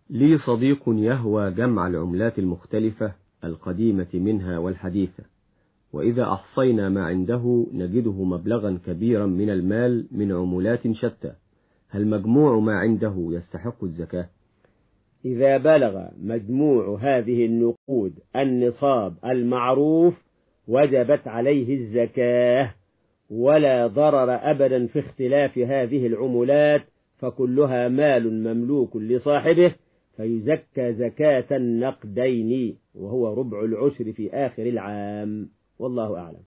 لي صديق يهوى جمع العملات المختلفة القديمة منها والحديثة، وإذا أحصينا ما عنده نجده مبلغا كبيرا من المال من عملات شتى. هل مجموع ما عنده يستحق الزكاة؟ إذا بلغ مجموع هذه النقود النصاب المعروف وجبت عليه الزكاة، ولا ضرر أبدا في اختلاف هذه العملات، فكلها مال مملوك لصاحبه، فيزكى زكاة النقدين وهو ربع العشر في آخر العام. والله أعلم.